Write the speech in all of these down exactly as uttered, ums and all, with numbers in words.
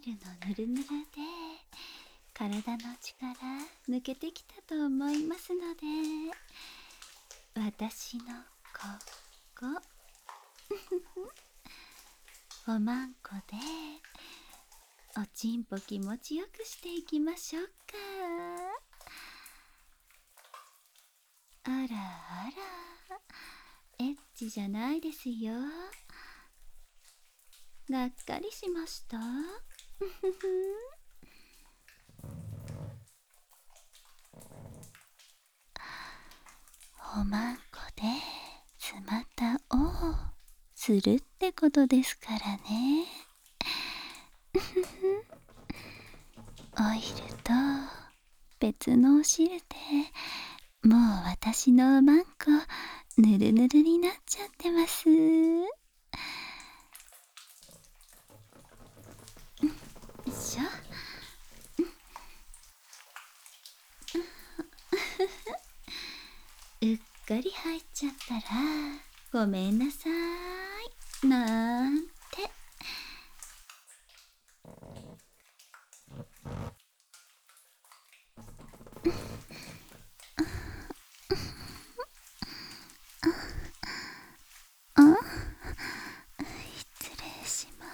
ルのぬるぬるで体の力抜けてきたと思いますので、私のここおまんこでおちんぽ気持ちよくしていきましょうか。あらあら、エッチじゃないですよ。がっかりしました。おまんこでつまたをするってことですからね。オイルと別のお汁でもう私のおまんこぬるぬるになっちゃってます。よいしょ。うっかり入っちゃったらごめんなさいなんて。あ、失礼します。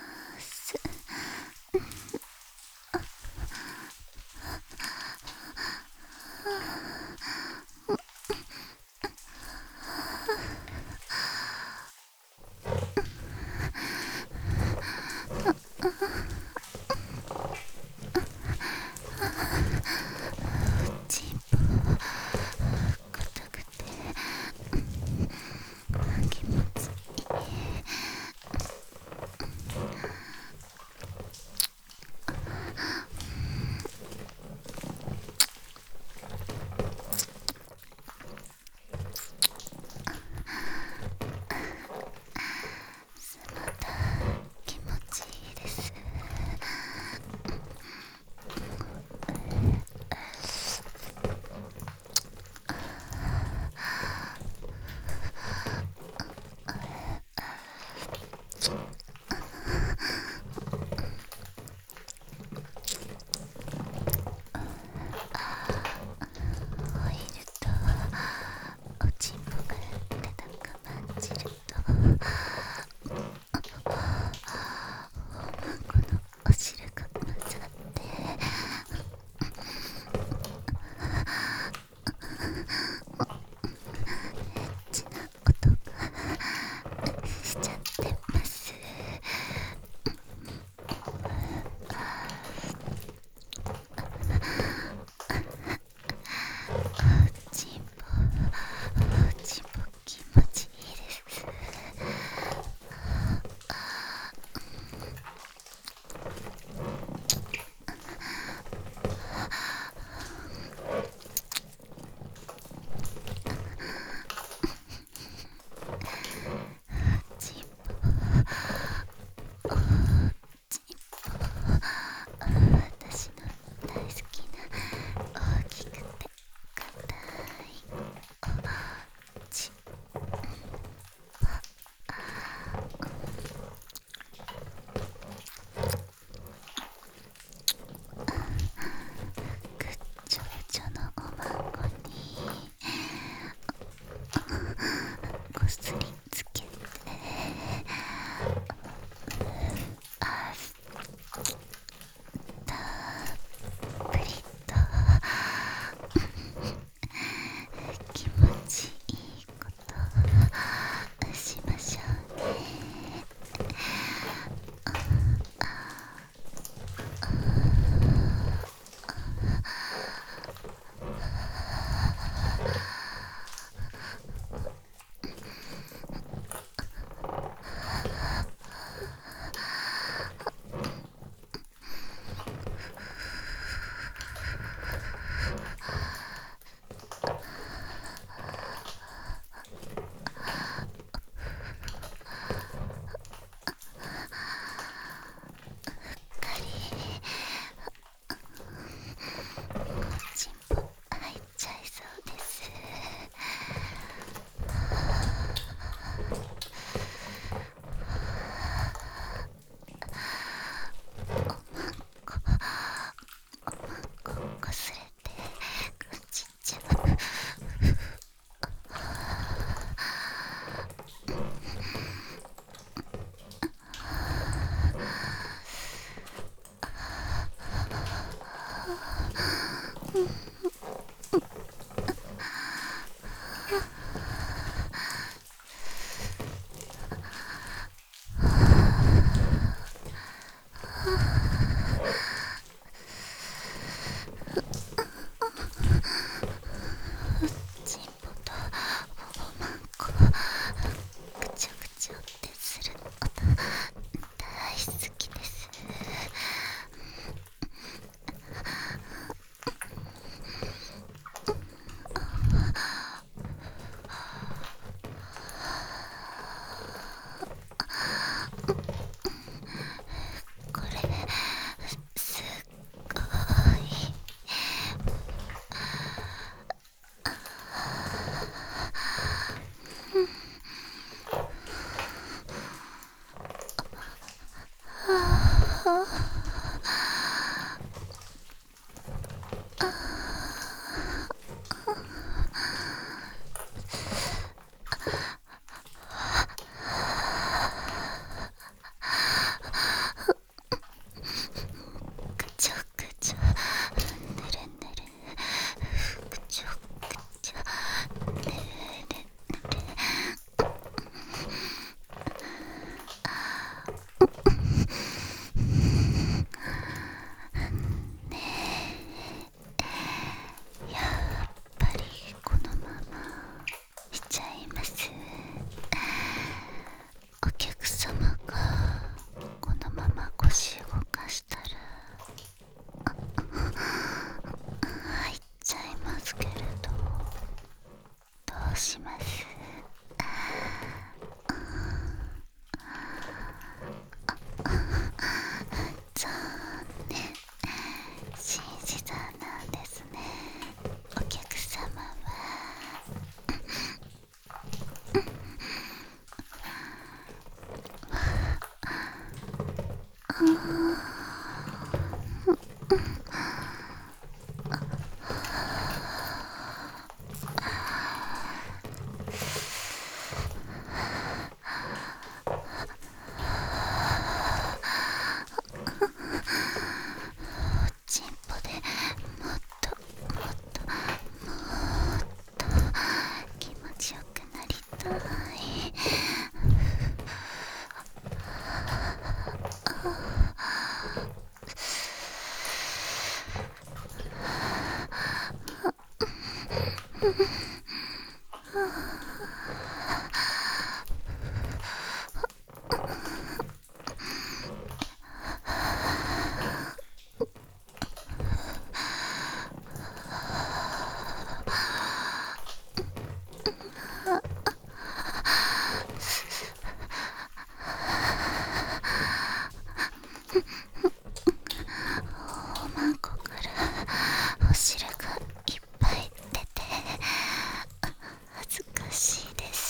ちんぽでもっともっともっと気持ちよくなりたい。おまんこからお汁がいっぱい出て恥ずかしいです。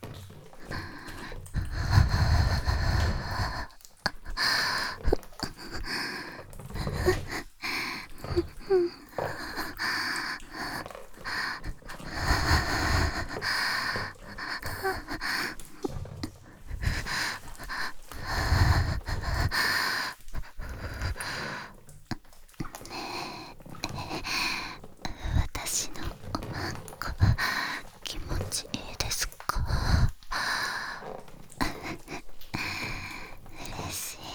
私のおまんこ気持ちいいですか？嬉しい。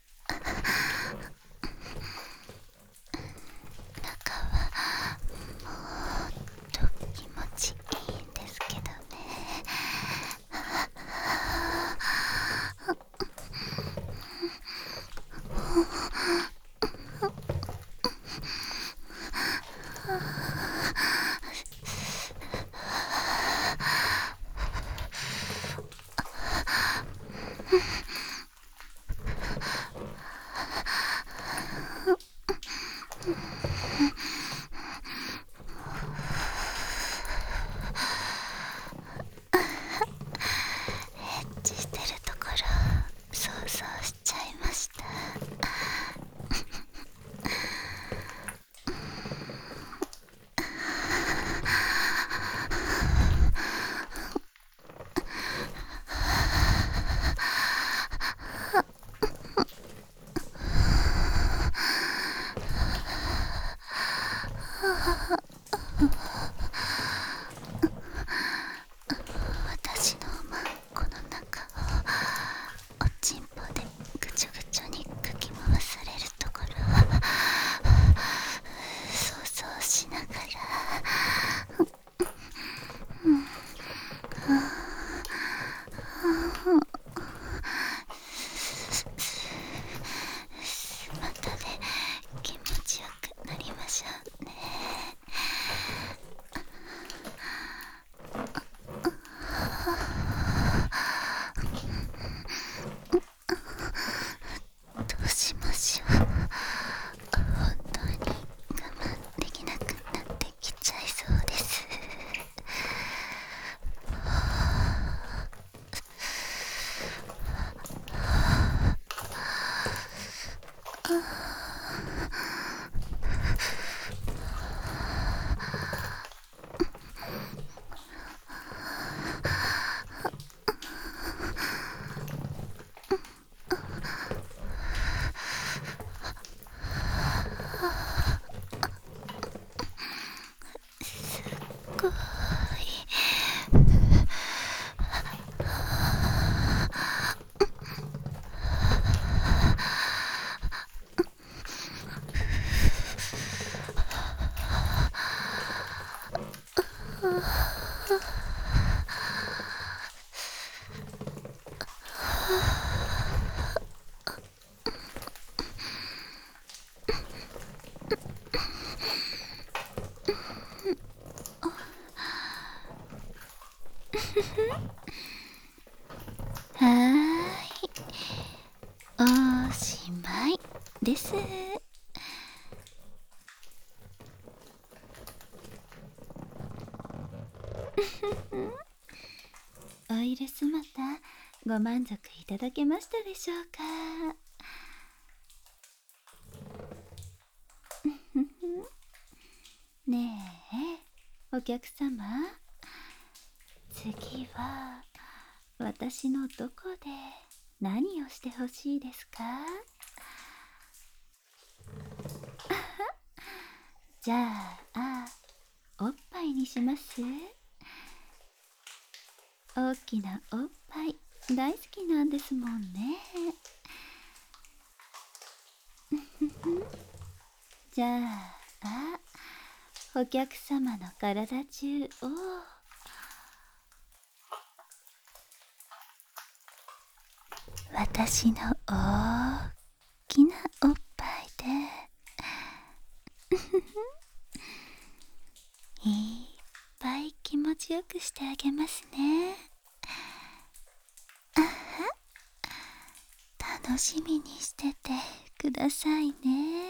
中はもっと気持ちいいんですけどね。エッチしてるところ想像しちゃいました。私のおまんこの中をおちんぽでぐちょぐちょにかき回されるところを想像しながら、またで気持ちよくなりましょうね。どうしましょう。本当に我慢できなくなってきちゃいそうです。すごい。はーい、おしまいです。オイルスマタ、ご満足いただけましたでしょうか？ ねえ、お客様、次は私のどこで何をしてほしいですか？じゃあ、おっぱいにします？大きなおっぱい大好きなんですもんね。じゃあ、お客様の体中を私の大きなおっぱいでいっぱい気持ちよくしてあげますね。楽しみにしててくださいね。